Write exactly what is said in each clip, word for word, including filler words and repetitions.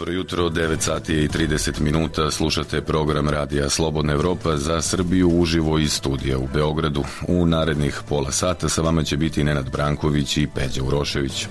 Dobro jutro, devet sati i trideset minuta, slušate program Radija Slobodna Evropa za Srbiju uživo iz studija u Beogradu. U narednih pola sata sa vama će biti Nenad Branković i Peđa Urošević.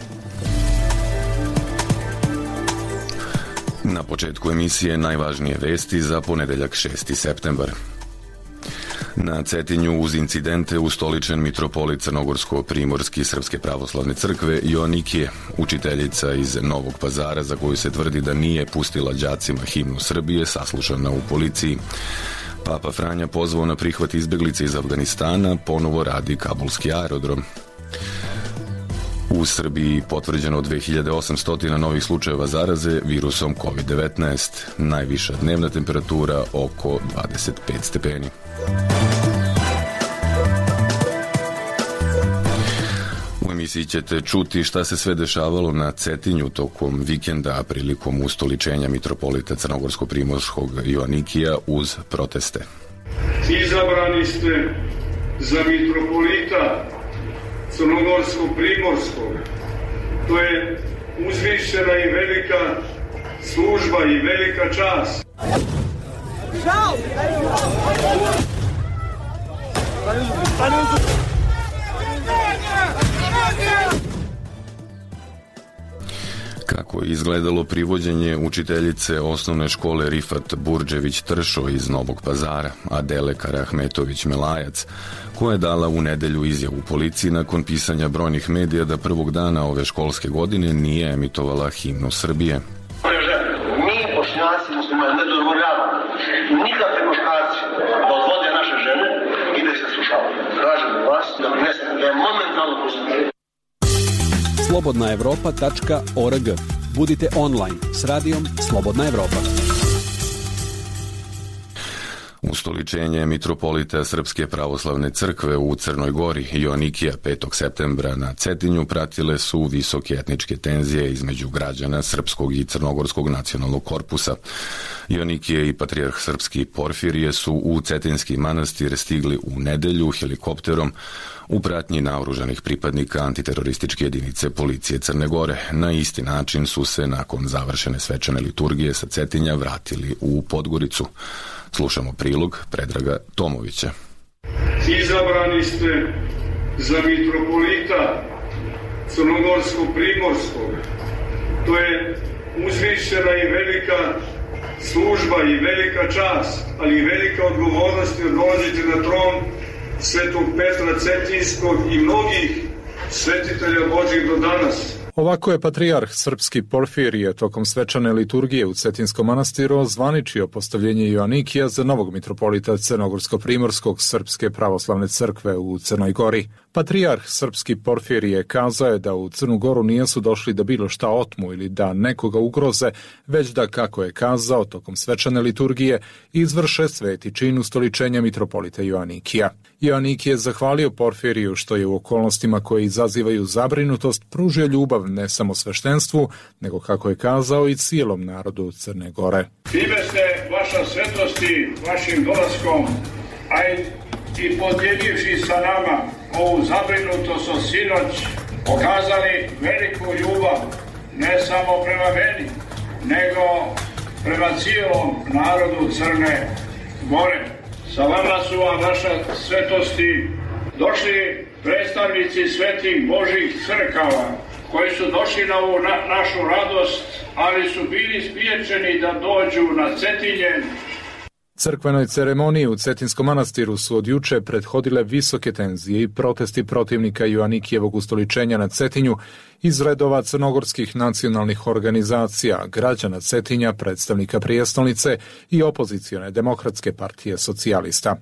Na početku emisije najvažnije vesti za ponedeljak šesti septembar. Na Cetinju uz incidente ustoličen mitropolit Crnogorsko-Primorski Srpske pravoslavne crkve Joanikije, učiteljica iz Novog Pazara za koju se tvrdi da nije pustila đacima himnu Srbije, saslušana u policiji. Papa Franja pozvao na prihvat izbeglice iz Afganistana, ponovo radi kabulski aerodrom. U Srbiji potvrđeno dve hiljade osamsto novih slučajeva zaraze virusom kovid devetnaest. Najviša dnevna temperatura oko dvadeset pet stepeni. U emisiji ćete čuti šta se sve dešavalo na Cetinju tokom vikenda prilikom ustoličenja mitropolita Crnogorsko-Primorskog Joanikija uz proteste. Izabrani ste za mitropolita Crnogorsko-Primorskog. To je uzvišena i velika služba i velika čast. Kako je izgledalo privođenje učiteljice osnovne škole Rifat Burdžević-Tršo iz Novog Pazara, Adele Karahmetović-Melajac, koja je dala u nedelju izjavu policiji nakon pisanja brojnih medija da prvog dana ove školske godine nije emitovala himnu Srbije. Mi, Bošnjaci, muslimani, ne dozvoljavamo nikakve muškarci da odvode naše žene i da se slušavaju. Tražimo vas da prinesete da je momentalno poslušaju. slobodna evropa tačka org. Budite online s radijom Slobodna Evropa. Ustoličenje mitropolita Srpske pravoslavne crkve u Crnoj Gori Joanikija petog septembra na Cetinju pratile su visoke etničke tenzije između građana Srpskog i Crnogorskog nacionalnog korpusa. Joanikije i patrijarh Srpski Porfirije su u Cetinski manastir stigli u nedelju helikopterom u pratnji naoružanih pripadnika antiterorističke jedinice policije Crne Gore. Na isti način su se nakon završene svečane liturgije sa Cetinja vratili u Podgoricu. Slušamo prilog Predraga Tomovića. Izabrani ste za mitropolita Crnogorsko-Primorskog. To je uzvišena i velika služba i velika čast, ali i velika odgovornost jer dolazite na tron Svetog Petra Cetinskog i mnogih svetitelja Božjih do danas. Ovako je patrijarh Srpski Porfirije tokom svečane liturgije u Cetinskom manastiru zvaničio postavljenje Joanikija za novog mitropolita Crnogorsko-Primorskog Srpske pravoslavne crkve u Crnoj Gori. Patrijarh Srpski Porfirije kazao je da u Crnu Goru nisu došli da bilo šta otmu ili da nekoga ugroze, već da, kako je kazao, tokom svečane liturgije izvrše sveti čin ustoličenja mitropolita Joanikija. Joanikij je zahvalio Porfiriju što je u okolnostima koje izazivaju zabrinutost pružio ljubav ne samo sveštenstvu, nego, kako je kazao, i cijelom narodu Crne Gore. Time ste, vaša svetosti, vašim dolaskom, a i podijeljivši sa nama ovu zabrinutost od sinoć, pokazali veliku ljubav, ne samo prema meni, nego prema cijelom narodu Crne Gore. Sa vama su vam vaša svetosti došli predstavnici svetih Božih crkava, koji su došli na ovu na, našu radost, ali su bili spriječeni da dođu na Cetinje. Crkvenoj ceremoniji u Cetinskom manastiru su od juče prethodile visoke tenzije i protesti protivnika Joanikijevog ustoličenja na Cetinju iz redova crnogorskih nacionalnih organizacija, građana Cetinja, predstavnika prijestolnice i opozicione Demokratske partije socijalista.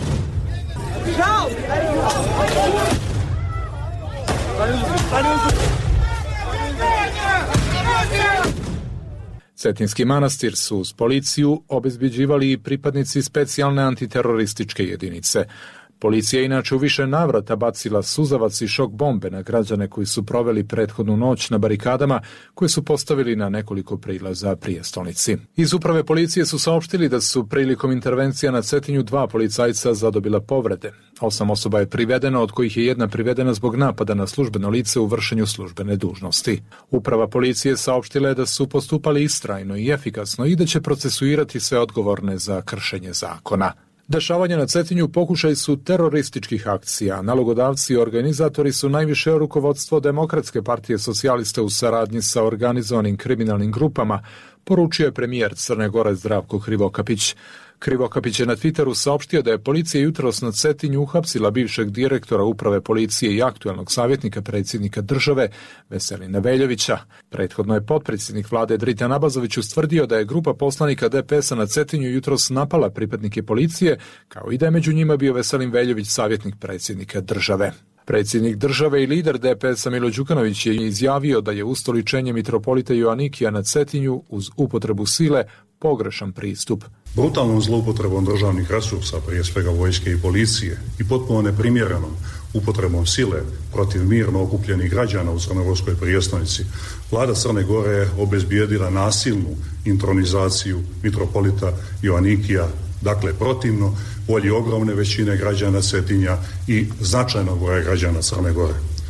Cetinski manastir su uz policiju obezbeđivali i pripadnici specijalne antiterorističke jedinice. Policija je inače u više navrata bacila suzavac i šok bombe na građane koji su proveli prethodnu noć na barikadama koje su postavili na nekoliko prilaza prijestolnici. Iz uprave policije su saopštili da su prilikom intervencija na Cetinju dva policajca zadobila povrede. Osam osoba je privedeno, od kojih je jedna privedena zbog napada na službeno lice u vršenju službene dužnosti. Uprava policije saopštila je da su postupali istrajno i efikasno i da će procesuirati sve odgovorne za kršenje zakona. Dešavanja na Cetinju pokušaj su terorističkih akcija. Nalogodavci i organizatori su najviše rukovodstvo Demokratske partije socijalista u saradnji sa organizovanim kriminalnim grupama, poručio je premijer Crne Gore Zdravko Krivokapić. Krivokapić je na Twitteru saopštio da je policija jutros na Cetinju uhapsila bivšeg direktora uprave policije i aktuelnog savjetnika predsjednika države Veselina Veljovića. Prethodno je potpredsjednik vlade Dritan Abazović ustvrdio da je grupa poslanika D P S-a na Cetinju jutros napala pripadnike policije, kao i da je među njima bio Veselin Veljović, savjetnik predsjednika države. Predsjednik države i lider D P S-a Milo Đukanović je izjavio da je ustoličenje mitropolita Joanikija na Cetinju uz upotrebu sile pogrešan pristup. Brutalnom zloupotrebom državnih resursa, prije svega vojske i policije, i potpuno neprimjerenom upotrebom sile protiv mirno okupljenih građana u crnogorskoj prijestolnici, vlada Crne Gore je obezbijedila nasilnu intronizaciju mitropolita Joanikija, dakle protivno volji ogromne većine građana Cetinja i značajnog broja građana Crne Gore.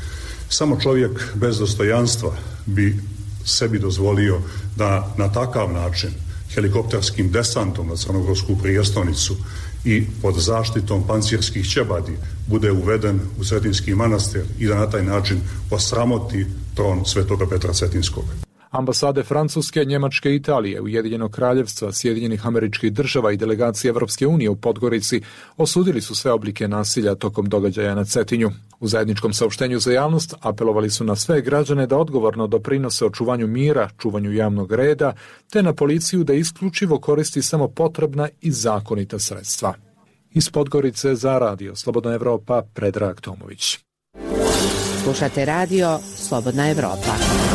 Samo čovjek bez dostojanstva bi sebi dozvolio da na takav način helikopterskim desantom na crnogorsku prijestolnicu i pod zaštitom pancirskih ćebadi bude uveden u Cetinski manastir i da na taj način osramoti tron Svetoga Petra Cetinskog. Ambasade Francuske, Njemačke, Italije, Ujedinjenog kraljevstva, Sjedinjenih Američkih Država i delegacije Evropske unije u Podgorici osudili su sve oblike nasilja tokom događaja na Cetinju. U zajedničkom saopštenju za javnost apelovali su na sve građane da odgovorno doprinose očuvanju mira, čuvanju javnog reda, te na policiju da isključivo koristi samo potrebna i zakonita sredstva. Iz Podgorice za radio Slobodna Evropa, Predrag Tomović. Slušate radio Slobodna Evropa.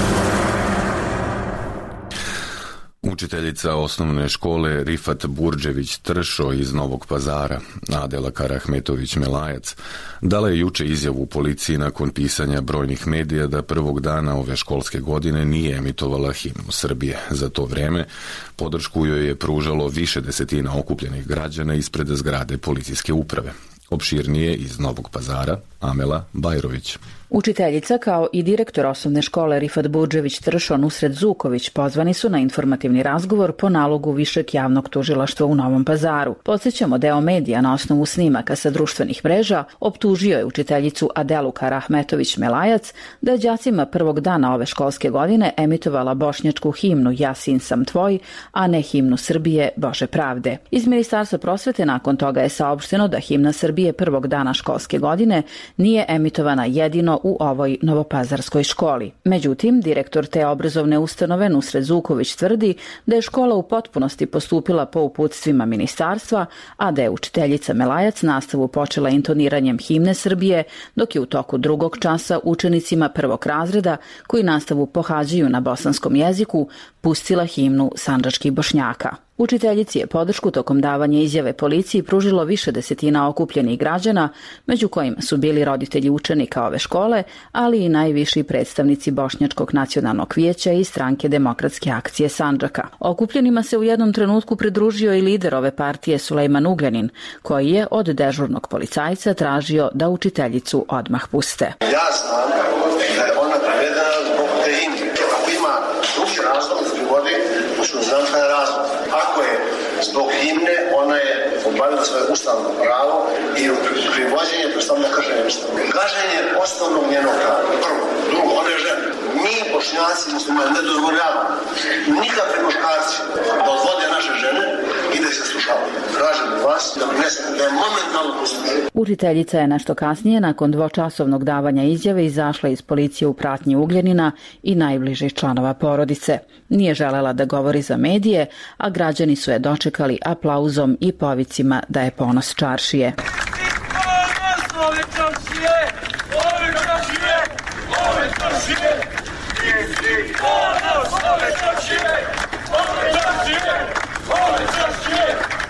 Učiteljica osnovne škole Rifat Burdžević-Tršo iz Novog Pazara, Adela Karahmetović-Melajac, dala je juče izjavu u policiji nakon pisanja brojnih medija da prvog dana ove školske godine nije emitovala himnu Srbije. Za to vreme podršku joj je pružalo više desetina okupljenih građana ispred zgrade policijske uprave. Opširnije iz Novog Pazara, Amela Bajrović. Učiteljica kao i direktor osnovne škole Rifat Burdžević-Tršo Nusret Zuković pozvani su na informativni razgovor po nalogu Višeg javnog tužilaštva u Novom Pazaru. Podsjećamo, deo medija na osnovu snimaka sa društvenih mreža optužio je učiteljicu Adelu Karahmetović-Melajac da je đacima prvog dana ove školske godine emitovala bošnjačku himnu Ja sin sam tvoj, a ne himnu Srbije Bože pravde. Iz Ministarstva prosvete nakon toga je saopšteno da himna Srbije prvog dana školske godine nije emitovana jedino u ovoj novopazarskoj školi. Međutim, direktor te obrazovne ustanove Nusret Zuković tvrdi da je škola u potpunosti postupila po uputstvima ministarstva, a da je učiteljica Melajac nastavu počela intoniranjem himne Srbije, dok je u toku drugog časa učenicima prvog razreda, koji nastavu pohađaju na bosanskom jeziku, pustila himnu sandžačkih Bošnjaka. Učiteljici je podršku tokom davanja izjave policiji pružilo više desetina okupljenih građana, među kojima su bili roditelji učenika ove škole, ali i najviši predstavnici Bošnjačkog nacionalnog vijeća i stranke Demokratske akcije Sandžaka. Okupljenima se u jednom trenutku pridružio i lider ove partije Sulejman Ugljanin, koji je od dežurnog policajca tražio da učiteljicu odmah puste. Ja znam da je ona privedena zbog te himne. Ako ima drugi razlog da privodi, što znam šta je razlog. Ako je zbog himne, ona je obavila svoje ustavno pravo i privođenje predstavlja kršenje ustava. Gaženje osnovnog njenog prava. Prvo. Drugo, ona je žena. Mi, Bošnjaci, muslimani, ne dozvoljavamo nikakve muškarci da odvode naše žene i da se slušavaju. Tražim vas da prinesete da je momentalno poslušaju. Učiteljica je nešto kasnije, nakon dvočasovnog davanja izjave, izašla iz policije u pratnji Ugljanina i najbližih članova porodice. Nije želela da govori za medije, a građani su je dočekali aplauzom i povicima da je ponos čaršije.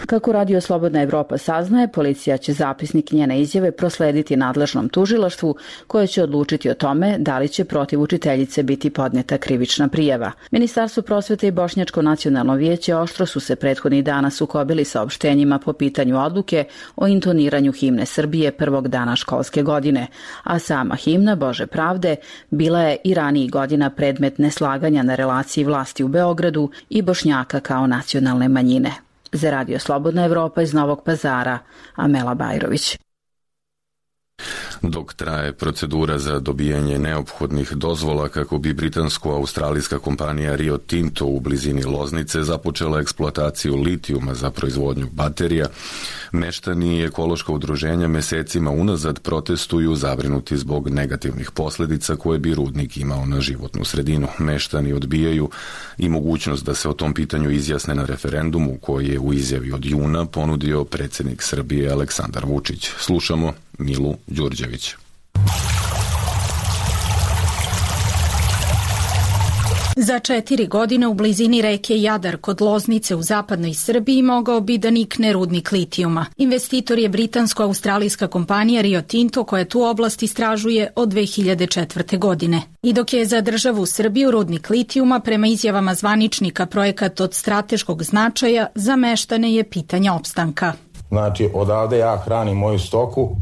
Kako Radio Slobodna Evropa saznaje, policija će zapisnik njene izjave proslediti nadležnom tužilaštvu koje će odlučiti o tome da li će protiv učiteljice biti podneta krivična prijava. Ministarstvo prosvete i Bošnjačko nacionalno vijeće oštro su se prethodnih dana sukobili saopštenjima po pitanju odluke o intoniranju himne Srbije prvog dana školske godine, a sama himna Bože pravde bila je i ranijih godina predmet neslaganja na relaciji vlasti u Beogradu i Bošnjaka kao nacionalne manjine. Za Radio Slobodna Evropa iz Novog Pazara, Amela Bajrović. Dok traje procedura za dobijanje neophodnih dozvola kako bi britansko-australijska kompanija Rio Tinto u blizini Loznice započela eksploataciju litijuma za proizvodnju baterija, meštani i ekološka udruženja mesecima unazad protestuju zabrinuti zbog negativnih posledica koje bi rudnik imao na životnu sredinu. Meštani odbijaju i mogućnost da se o tom pitanju izjasne na referendumu koji je u izjavi od juna ponudio predsjednik Srbije Aleksandar Vučić. Slušamo Milu Đurđević. Za četiri godine u blizini reke Jadar kod Loznice u zapadnoj Srbiji mogao bi da nikne rudnik litijuma. Investitor je britansko-australijska kompanija Rio Tinto koja tu oblast istražuje od dve hiljade četvrte. godine. I dok je za državu Srbiju rudnik litijuma prema izjavama zvaničnika projekat od strateškog značaja, za meštane je pitanje opstanka. Znači, odavde ja hranim moju stoku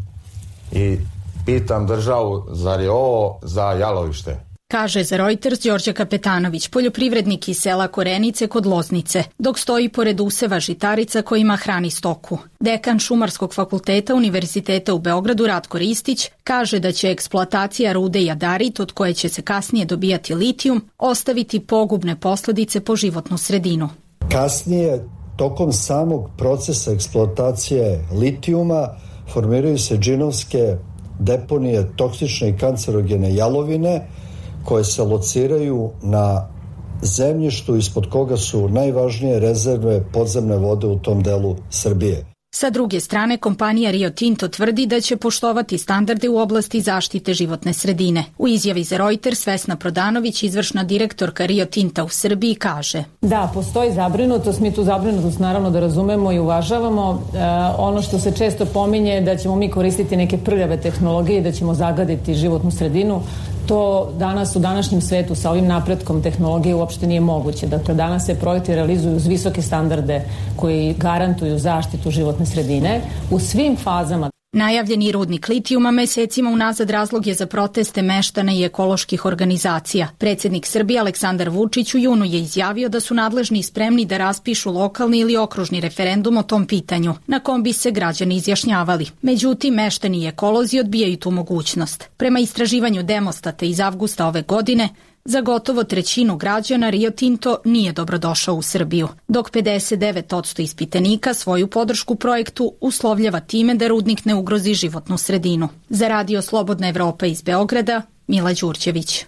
i pitam državu, zar je ovo za jalovište? Kaže za Reuters Đorđe Kapetanović, poljoprivrednik iz sela Korenice kod Loznice, dok stoji pored useva žitarica kojima hrani stoku. Dekan Šumarskog fakulteta Univerziteta u Beogradu Ratko Ristić kaže da će eksploatacija rude jadarit, od koje će se kasnije dobijati litijum, ostaviti pogubne posledice po životnu sredinu. Kasnije, tokom samog procesa eksploatacije litijuma, formiraju se džinovske deponije toksične i kancerogene jalovine koje se lociraju na zemljištu ispod koga su najvažnije rezerve podzemne vode u tom delu Srbije. Sa druge strane, kompanija Rio Tinto tvrdi da će poštovati standarde u oblasti zaštite životne sredine. U izjavi za Reuters Vesna Prodanović, izvršna direktorka Rio Tinta u Srbiji, kaže: Da, postoji zabrinutost, mi tu zabrinutost naravno da razumemo i uvažavamo. E, ono što se često pominje da ćemo mi koristiti neke prljave tehnologije i da ćemo zagaditi životnu sredinu. To danas u današnjem svetu sa ovim napretkom tehnologije uopšte nije moguće. Dakle, danas se projekti realizuju uz visoke standarde koji garantuju zaštitu životne sredine u svim fazama. Najavljeni rudnik litijuma mesecima unazad razlog je za proteste meštana i ekoloških organizacija. Predsjednik Srbije Aleksandar Vučić u junu je izjavio da su nadležni spremni da raspišu lokalni ili okružni referendum o tom pitanju, na kom bi se građani izjašnjavali. Međutim, meštani i ekolozi odbijaju tu mogućnost. Prema istraživanju Demostata iz avgusta ove godine, za gotovo trećinu građana Rio Tinto nije dobrodošao u Srbiju, dok pedeset devet posto ispitanika svoju podršku projektu uslovljava time da rudnik ne ugrozi životnu sredinu. Za Radio Slobodna Evropa iz Beograda, Mila Đurđević.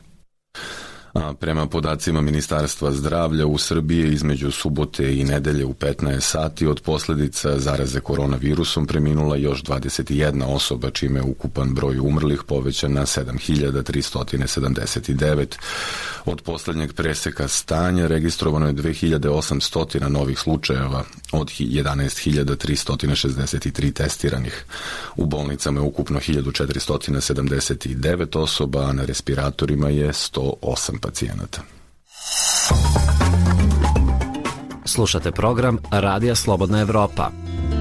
A prema podacima Ministarstva zdravlja u Srbiji između subote i nedelje u petnaest sati od posljedica zaraze koronavirusom preminula još dvadeset jedna osoba, čime je ukupan broj umrlih povećan na sedam hiljada tristo sedamdeset devet. Od posljednjeg preseka stanja registrovano je dve hiljade osamsto novih slučajeva od jedanaest hiljada tristo šezdeset tri testiranih. U bolnicama je ukupno hiljadu četiristo sedamdeset devet osoba, a na respiratorima je sto osam pacijenata. Slušate program Radija Slobodna Evropa.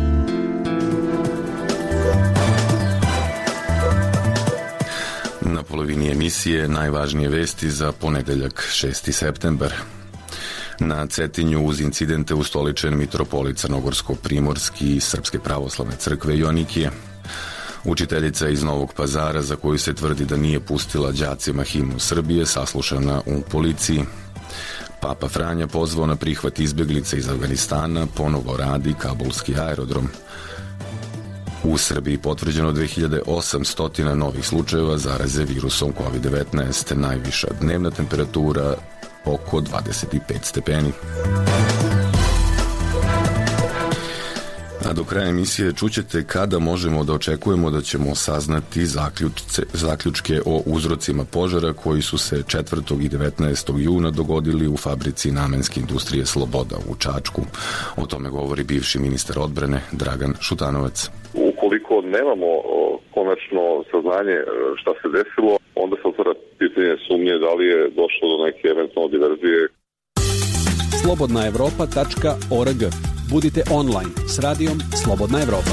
Na polovini emisije najvažnije vesti za ponedeljak šesti septembar. Na Cetinju uz incidente ustoličen mitropolit Crnogorsko-primorski i Srpske pravoslavne crkve Joanikije. Učiteljica iz Novog Pazara, za koju se tvrdi da nije pustila đacima himnu Srbije, saslušana u policiji. Papa Franja pozvao na prihvat izbjeglica iz Afganistana, ponovo radi kabulski aerodrom. U Srbiji potvrđeno dve hiljade osamsto novih slučajeva zaraze virusom kovid devetnaest, najviša dnevna temperatura oko dvadeset pet stepeni. A do kraja emisije čućete kada možemo da očekujemo da ćemo saznati zaključce, zaključke o uzrocima požara koji su se četvrtog i devetnaestog juna dogodili u fabrici namenske industrije Sloboda u Čačku. O tome govori bivši ministar odbrane Dragan Šutanovac. Ukoliko nemamo konačno saznanje šta se desilo, onda se otvara pitanje sumnje da li je došlo do neke eventualne diverzije. slobodna evropa tačka org. Budite online s radijom Slobodna Evropa.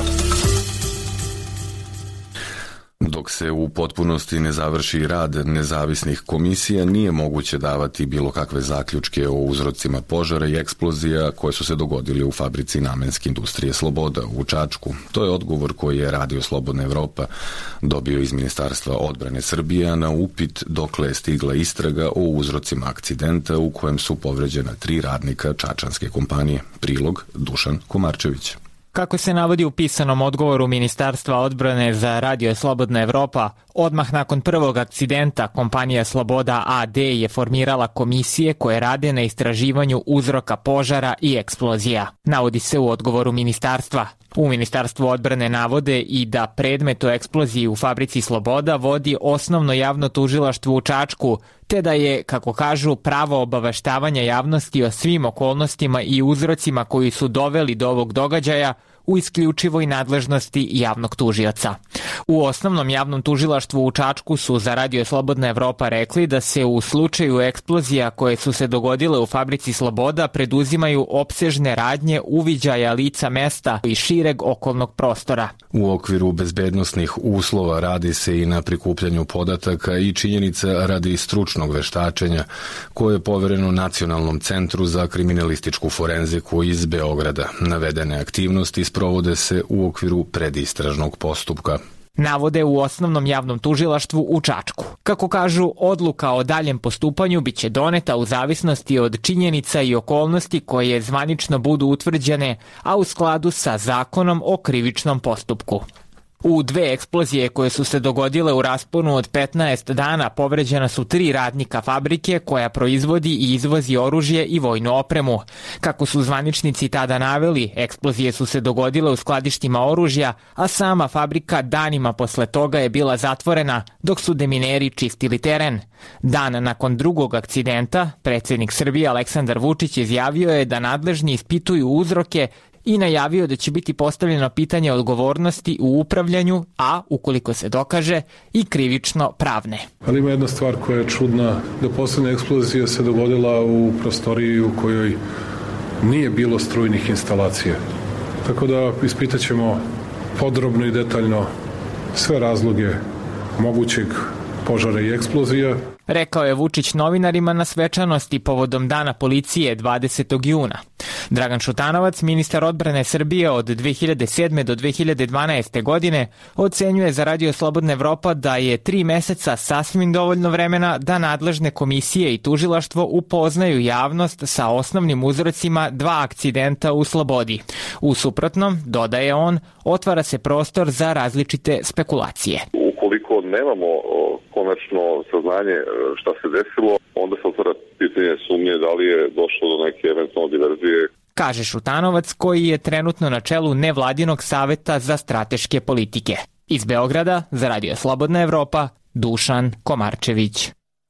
Dok se u potpunosti ne završi rad nezavisnih komisija, nije moguće davati bilo kakve zaključke o uzrocima požara i eksplozija koje su se dogodili u fabrici namenske industrije Sloboda u Čačku. To je odgovor koji je Radio Slobodna Evropa dobio iz Ministarstva odbrane Srbije na upit dokle je stigla istraga o uzrocima akcidenta u kojem su povređena tri radnika čačanske kompanije. Prilog Dušan Komarčević. Kako se navodi u pisanom odgovoru Ministarstva odbrane za Radio Slobodna Evropa, odmah nakon prvog akcidenta kompanija Sloboda a d je formirala komisije koje rade na istraživanju uzroka požara i eksplozija. Navodi se u odgovoru ministarstva. U Ministarstvu odbrane navode i da predmet o eksploziji u fabrici Sloboda vodi osnovno javno tužilaštvo u Čačku, te da je, kako kažu, pravo obaveštavanja javnosti o svim okolnostima i uzrocima koji su doveli do ovog događaja u isključivoj nadležnosti javnog tužioca. U osnovnom javnom tužilaštvu u Čačku su za Radio Slobodna Evropa rekli da se u slučaju eksplozija koje su se dogodile u fabrici Sloboda preduzimaju opsežne radnje uviđaja lica mesta i šireg okolnog prostora. U okviru bezbednosnih uslova radi se i na prikupljanju podataka i činjenica radi stručnog veštačenja koje je povereno Nacionalnom centru za kriminalističku forenziku iz Beograda. Navedene aktivnosti sprovode se u okviru predistražnog postupka. Navode u osnovnom javnom tužilaštvu u Čačku. Kako kažu, odluka o daljem postupanju biće doneta u zavisnosti od činjenica i okolnosti koje zvanično budu utvrđene, a u skladu sa zakonom o krivičnom postupku. U dve eksplozije koje su se dogodile u rasponu od petnaest dana povređena su tri radnika fabrike koja proizvodi i izvozi oružje i vojnu opremu. Kako su zvaničnici tada naveli, eksplozije su se dogodile u skladištima oružja, a sama fabrika danima posle toga je bila zatvorena dok su demineri čistili teren. Dan nakon drugog akcidenta, predsjednik Srbije Aleksandar Vučić izjavio je da nadležni ispituju uzroke i najavio da će biti postavljeno pitanje odgovornosti u upravljanju, a, ukoliko se dokaže, i krivično pravne. Ali ima jedna stvar koja je čudna, da poslednja eksplozija se dogodila u prostoriji u kojoj nije bilo strujnih instalacija. Tako da ispitat ćemo podrobno i detaljno sve razloge mogućeg požara i eksplozija. Rekao je Vučić novinarima na svečanosti povodom Dana policije dvadesetog juna. Dragan Šutanovac, ministar odbrane Srbije od dve hiljade sedme do dve hiljade dvanaeste. godine, ocenjuje za Radio Slobodna Evropa da je tri meseca sasvim dovoljno vremena da nadležne komisije i tužilaštvo upoznaju javnost sa osnovnim uzrocima dva akcidenta u Slobodi. U suprotnom, dodaje on, otvara se prostor za različite spekulacije. Ukoliko nemamo konačno saznanje šta se desilo, onda se otvara pitanje sumnje da li je došlo do neke eventualne diverzije. Kaže Šutanovac, koji je trenutno na čelu nevladinog saveta za strateške politike. Iz Beograda, za Radio Slobodna Evropa, Dušan Komarčević.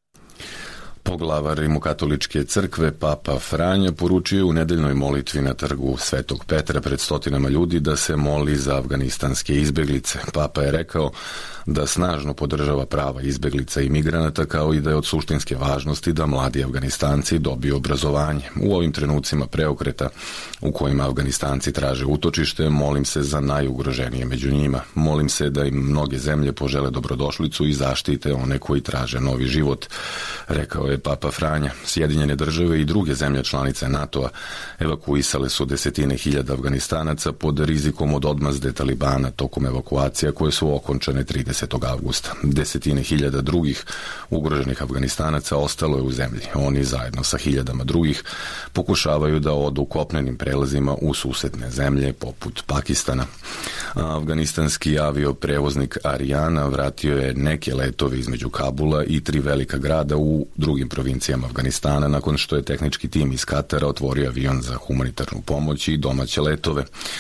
Poglavar Rimokatoličke crkve, Papa Franja, poručio je u nedeljnoj molitvi na trgu Svetog Petra pred stotinama ljudi da se moli za afganistanske izbeglice. Papa je rekao da snažno podržava prava izbeglica i migranata, kao i da je od suštinske važnosti da mladi Afganistanci dobiju obrazovanje. U ovim trenucima preokreta u kojima Afganistanci traže utočište, molim se za najugroženije među njima. Molim se da im mnoge zemlje požele dobrodošlicu i zaštite one koji traže novi život, rekao je Papa Franja. Sjedinjene države i druge zemlje članice NATO-a evakuisale su desetine hiljada Afganistanaca pod rizikom od odmazde Talibana tokom evakuacija koje su okončane tridesetog avgusta. Desetine hiljada drugih ugroženih Afganistanaca ostalo je u zemlji. Oni zajedno sa hiljadama drugih pokušavaju da odu kopnenim prelazima u susedne zemlje poput Pakistana. Afganistanski avioprevoznik Ariana vratio je neke letove između Kabula i tri velika grada u drugim provincijama Afganistana nakon što je tehnički tim iz Katara otvorio avion za humanitarnu pomoć i domaće letove.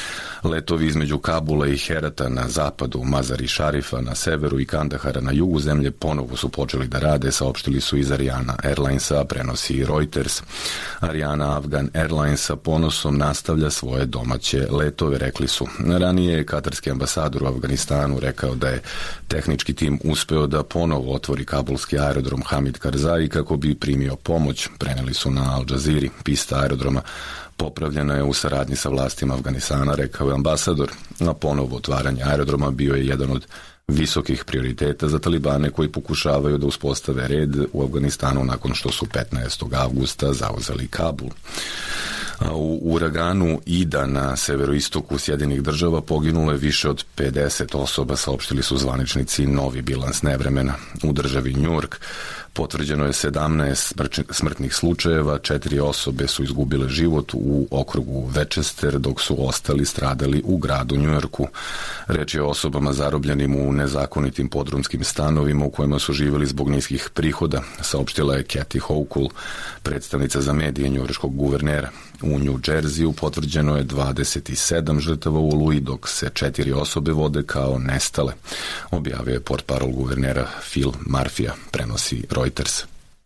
Letovi između Kabula i Herata na zapadu, Mazar-i Šarifa na severu i Kandahara na jugu zemlje ponovo su počeli da rade, saopštili su iz Ariana Airlinesa, prenosi Reuters. Ariana Afgan Airlines sa ponosom nastavlja svoje domaće letove, rekli su. Ranije je katarski ambasador u Afganistanu rekao da je tehnički tim uspeo da ponovo otvori kabulski aerodrom Hamid Karzai kako bi primio pomoć, preneli su na Al Jazeera. Pista aerodroma popravljena je u saradnji sa vlastima Afganistana, rekao je ambasador. Na ponovo otvaranje aerodroma bio je jedan od visokih prioriteta za talibane koji pokušavaju da uspostave red u Afganistanu nakon što su petnaestog avgusta zauzeli Kabul. U uraganu Ida na severoistoku Sjedinih država poginulo je više od pedeset osoba, saopštili su zvaničnici novi bilans nevremena. U državi Njujork potvrđeno je sedamnaest smrtnih slučajeva, četiri osobe su izgubile život u okrugu Večester, dok su ostali stradali u gradu Njujorku. Reč je o osobama zarobljenim u nezakonitim podrumskim stanovima u kojima su živjeli zbog niskih prihoda, saopštila je Kathy Hochul, predstavnica za medije njujorškog guvernera. U New Jerseyu potvrđeno je dvadeset sedam žrtava u oluji, dok se četiri osobe vode kao nestale, objavio je portparol guvernera Phil Murphy, prenosi Reuters.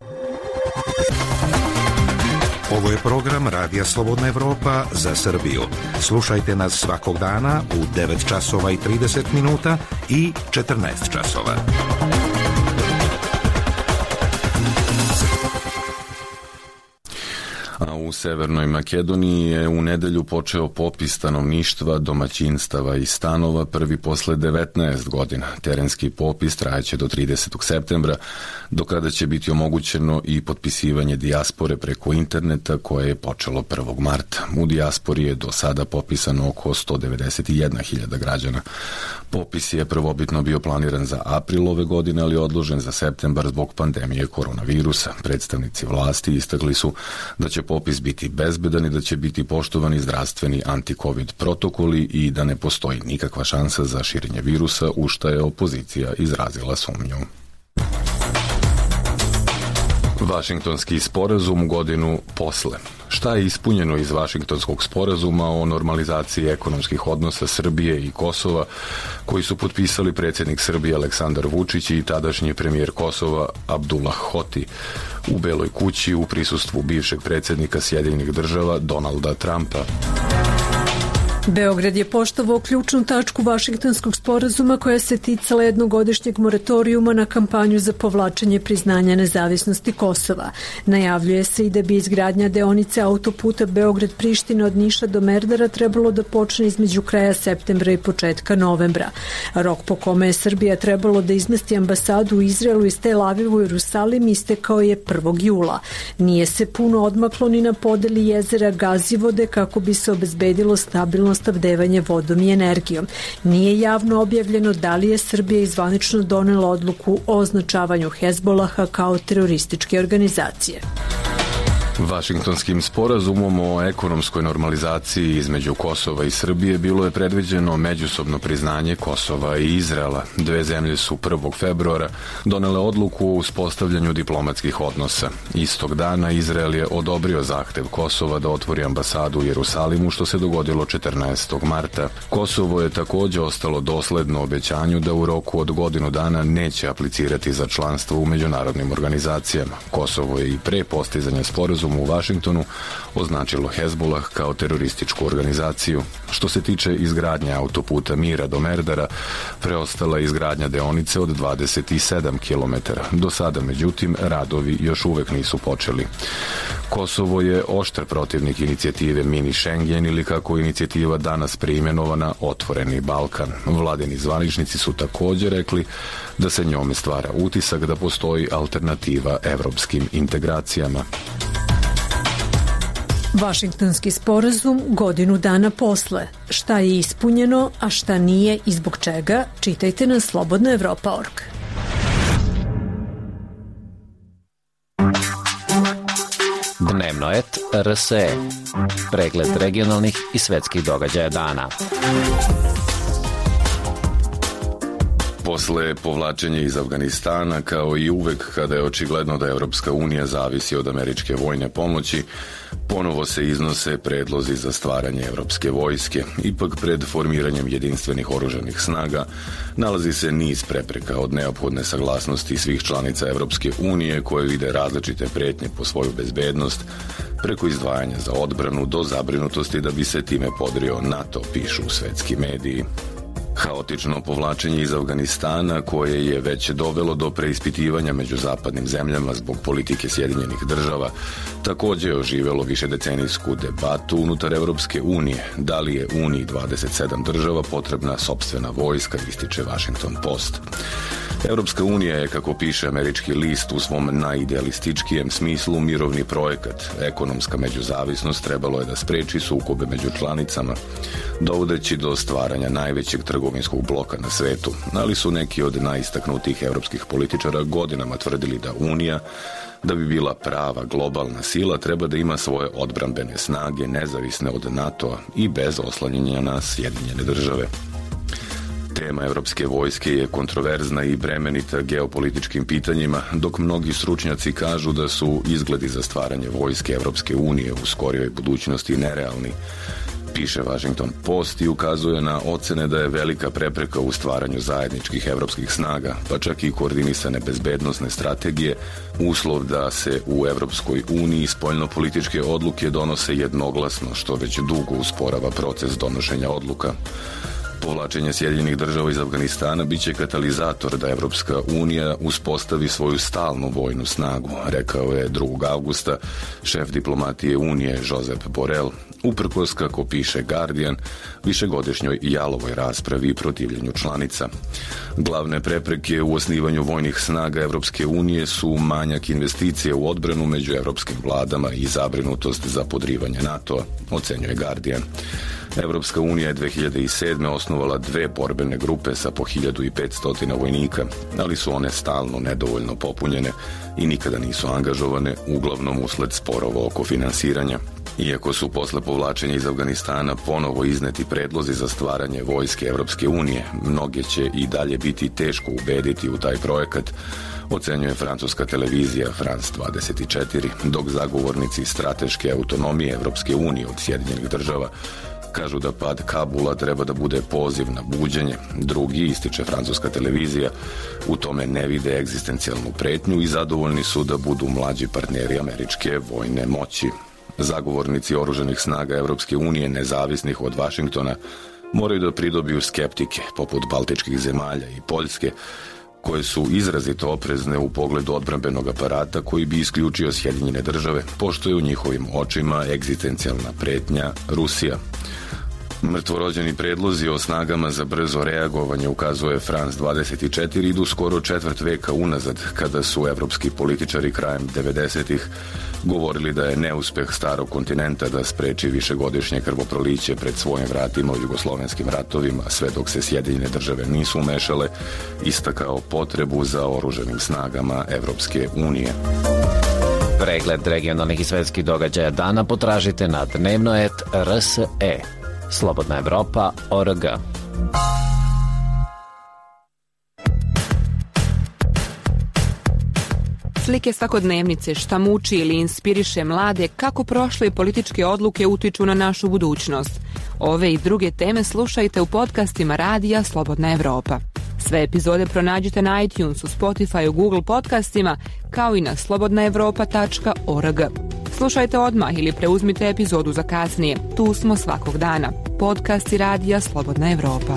Ovo je program Radija Slobodna Evropa za Srbiju. Slušajte nas svakog dana u devet časova i trideset minuta i četrnaest časova. A u Severnoj Makedoniji je u nedelju počeo popis stanovništva, domaćinstava i stanova, prvi posle devetnaest godina. Terenski popis trajaće do tridesetog septembra, do kada će biti omogućeno i potpisivanje dijaspore preko interneta koje je počelo prvog marta. U dijaspori je do sada popisano oko sto devedeset jedna hiljada građana. Popis je prvobitno bio planiran za april ove godine, ali odložen za septembar zbog pandemije koronavirusa. Predstavnici vlasti istakli su da će popis biti bezbedan i da će biti poštovani zdravstveni anti-covid protokoli i da ne postoji nikakva šansa za širenje virusa, u šta je opozicija izrazila sumnju. Vašingtonski sporazum godinu posle. Šta je ispunjeno iz Vašingtonskog sporazuma o normalizaciji ekonomskih odnosa Srbije i Kosova, koji su potpisali predsjednik Srbije Aleksandar Vučić i tadašnji premijer Kosova Abdullah Hoti u Beloj kući u prisustvu bivšeg predsjednika Sjedinjenih država Donalda Trumpa? Beograd je poštovao ključnu tačku Vašingtonskog sporazuma koja se ticala jednogodišnjeg moratorijuma na kampanju za povlačenje priznanja nezavisnosti Kosova. Najavljuje se i da bi izgradnja deonice autoputa Beograd-Priština od Niša do Merdara trebalo da počne između kraja septembra i početka novembra. Rok po kome je Srbija trebalo da izmesti ambasadu u Izraelu iz Tel Avivu u Jerusalim istekao je prvog jula. Nije se puno odmaklo ni na podeli jezera Gazivode kako bi se obezbedilo stabilno snabdevanje vodom i energijom. Nije javno objavljeno da li je Srbija izvanično donela odluku o označavanju Hezbolaha kao terorističke organizacije. Vašingtonskim sporazumom o ekonomskoj normalizaciji između Kosova i Srbije bilo je predviđeno međusobno priznanje Kosova i Izraela. Dve zemlje su prvog februara donele odluku o uspostavljanju diplomatskih odnosa. Istog dana Izrael je odobrio zahtev Kosova da otvori ambasadu u Jerusalimu, što se dogodilo četrnaestog marta. Kosovo je također ostalo dosledno obećanju da u roku od godinu dana neće aplicirati za članstvo u međunarodnim organizacijama. Kosovo je i pre postizanja sporazuma u Vašingtonu označilo Hezbolah kao terorističku organizaciju. Što se tiče izgradnje autoputa Mira do Merdara, preostala je izgradnja deonice od dvadeset sedam kilometara. Do sada, međutim, radovi još uvek nisu počeli. Kosovo je oštar protivnik inicijative Mini Schengen ili, kako je inicijativa danas preimenovana, Otvoreni Balkan. Vladini zvaničnici su također rekli da se njome stvara utisak da postoji alternativa evropskim integracijama. Vašingtonski sporazum godinu dana posle. Šta je ispunjeno, a šta nije i zbog čega, čitajte na slobodna evropa tačka org. Dnevnoet R S E. Pregled regionalnih i svetskih događaja dana. Posle povlačenja iz Afganistana, kao i uvek kada je očigledno da Evropska unija zavisi od američke vojne pomoći, ponovo se iznose predlozi za stvaranje evropske vojske. Ipak pred formiranjem jedinstvenih oružanih snaga nalazi se niz prepreka, od neophodne saglasnosti svih članica Evropske unije koje vide različite pretnje po svoju bezbednost, preko izdvajanja za odbranu do zabrinutosti da bi se time podrio NATO, pišu svetski mediji. Haotično povlačenje iz Afganistana, koje je već dovelo do preispitivanja među zapadnim zemljama zbog politike Sjedinjenih država, takođe je oživelo višedecenijsku debatu unutar Evropske unije. Da li je Uniji dvadeset sedam država potrebna sopstvena vojska, ističe Washington Post. Evropska unija je, kako piše američki list, u svom najidealističkijem smislu mirovni projekat. Ekonomska međuzavisnost trebalo je da spreči sukobe među članicama, dovodeći do stvaranja najvećeg trgovinskog bloka na svetu, ali su neki od najistaknutijih evropskih političara godinama tvrdili da Unija, da bi bila prava globalna sila, treba da ima svoje odbrambene snage nezavisne od NATO-a i bez oslanjenja na Sjedinjene države. Tema evropske vojske je kontroverzna i bremenita geopolitičkim pitanjima, dok mnogi stručnjaci kažu da su izgledi za stvaranje vojske Evropske unije u skorijoj budućnosti nerealni. Piše Washington Post i ukazuje na ocene da je velika prepreka u stvaranju zajedničkih evropskih snaga, pa čak i koordinisane bezbednosne strategije, uslov da se u Evropskoj uniji spoljnopolitičke odluke donose jednoglasno, što već dugo usporava proces donošenja odluka. Povlačenje Sjedinjenih država iz Afganistana biće katalizator da Evropska unija uspostavi svoju stalnu vojnu snagu, rekao je drugog avgusta šef diplomatije Unije Josep Borrell, uprkos, kako piše Guardian, višegodišnjoj jalovoj raspravi i protivljenju članica. Glavne prepreke u osnivanju vojnih snaga Evropske unije su manjak investicije u odbranu među evropskim vladama i zabrinutost za podrivanje NATO-a, ocenjuje Guardian. Evropska unija je dve hiljade sedme. osnovala dve borbene grupe sa po hiljadu petsto vojnika, ali su one stalno nedovoljno popunjene i nikada nisu angažovane, uglavnom usled sporova oko finansiranja. Iako su posle povlačenja iz Afganistana ponovo izneti predlozi za stvaranje vojske Evropske unije, mnoge će i dalje biti teško ubediti u taj projekat, ocenjuje francuska televizija France dvadeset četiri, dok zagovornici strateške autonomije Evropske unije od Sjedinjenih država kažu da pad Kabula treba da bude poziv na buđenje. Drugi, ističe francuska televizija, u tome ne vide egzistencijalnu pretnju i zadovoljni su da budu mlađi partneri američke vojne moći. Zagovornici oružanih snaga Evropske unije, nezavisnih od Vašingtona, moraju da pridobiju skeptike, poput baltičkih zemalja i Poljske, koje su izrazito oprezne u pogledu odbrambenog aparata koji bi isključio Sjedinjene države, pošto je u njihovim očima egzistencijalna pretnja Rusija. Mrtvorođeni predlozi o snagama za brzo reagovanje, ukazuje France dvadeset četiri, idu skoro četvrt veka unazad, kada su evropski političari krajem devedesetih govorili da je neuspeh starog kontinenta da spreči višegodišnje krvoproliće pred svojim vratima u jugoslovenskim ratovima, sve dok se Sjedinjene države nisu umešale, istakao potrebu za oružanim snagama Evropske unije. Pregled regionalnih i svetskih događaja dana potražite na dnevnoet R S E. Slobodna Evropa, O R G. Slike svakodnevnice, šta muči ili inspiriše mlade, kako prošle političke odluke utiču na našu budućnost. Ove i druge teme slušajte u podcastima radija Slobodna Evropa. Sve epizode pronađite na iTunesu, Spotifyu, Google podcastima, kao i na slobodna evropa tačka org. Slušajte odmah ili preuzmite epizodu za kasnije. Tu smo svakog dana. Podcasti radija Slobodna Evropa.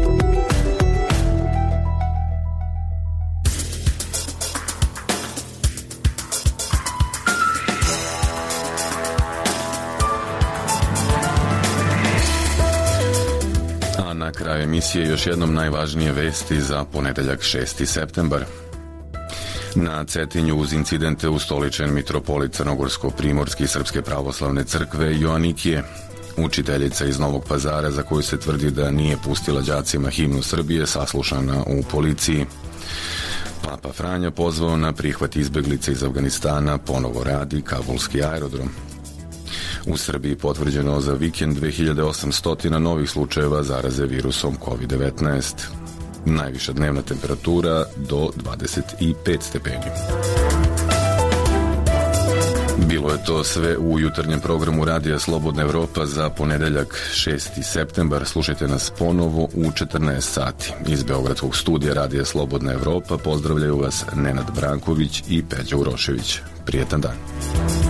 Na kraju emisije još jednom najvažnije vesti za ponedeljak šesti septembar. Na Cetinju uz incidente ustoličen mitropolit Crnogorsko-primorski Srpske pravoslavne crkve Joanikije. Učiteljica iz Novog Pazara, za koju se tvrdi da nije pustila đacima himnu Srbije, saslušana u policiji. Papa Franja pozvao na prihvat izbeglice iz Afganistana, ponovo radi kabulski aerodrom. U Srbiji potvrđeno za vikend dve hiljade osamsto novih slučajeva zaraze virusom kovid devetnaest. Najviša dnevna temperatura do dvadeset pet stepeni. Bilo je to sve u jutarnjem programu Radija Slobodna Evropa za ponedeljak šesti septembar. Slušajte nas ponovo u četrnaest sati. Iz Beogradskog studija Radija Slobodna Evropa pozdravljaju vas Nenad Branković i Peđa Urošević. Prijetan dan.